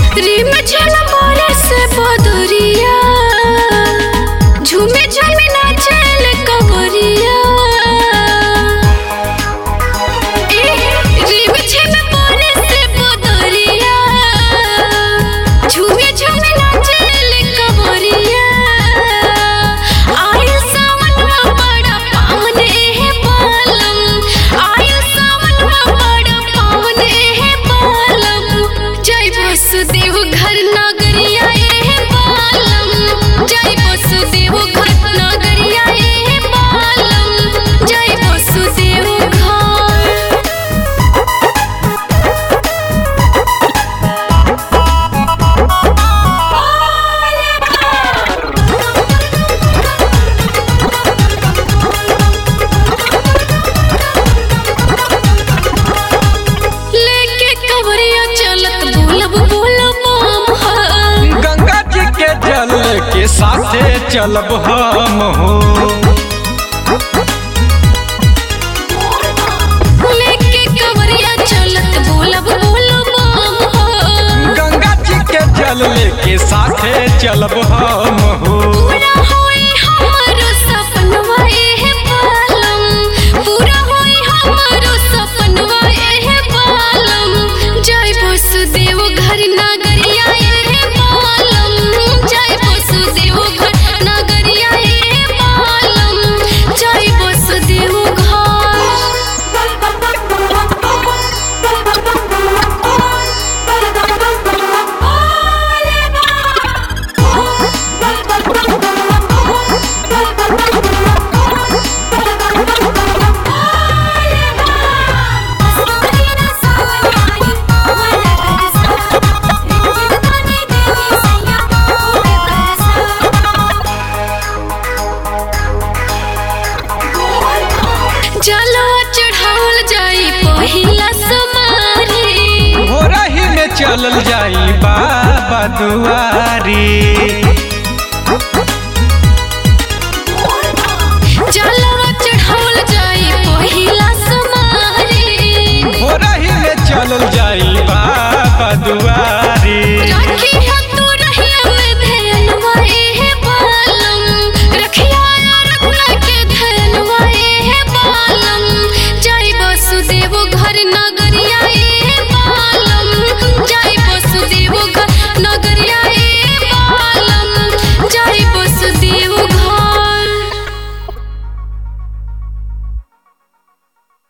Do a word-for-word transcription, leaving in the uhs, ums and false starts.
रिम झिम बोले से बदरिया झूमे झूमे नाचल कवरिया रिम झिम बोले से बदरिया झूमे झूमे नाचल कवरिया आयल सावनवा बड़ा पावन है पालम आयल सावनवा बड़ा पावन है पालम जय वसुदेव घर नगरिया है पालम जय वसुदेव घर नगरिया है पालम जय वसुदेव लेके कवरिया चलत बोलब बोलब हम गंगा जी के जल के साथे चलब हम हो। लेके कवरिया चलत बोलब बोलब हम गंगा जी के जल के साथे चलब हम हो। पूरा होई हमारो सपनवा एहे पालम पूरा होई हमारो सपनवा एहे पालम जय वसुदेव घर नगरिया एहे पालम जय वसुदेव घर नगरिया एहे पालम जय वसुदेव जलवा चढ़ावल जाई पहिला समारी हो रही में चलल जाई बाबा दुआरी। जलवा चढ़ावल जाई पहिला समारी हो रही में चलल जाई बाबा दुआरी। रखी है तू रहिया में ध्यानवा एहे पालम रखिया रत्ना के ध्यानवा एहे पालम जय वसुदेव घर नगर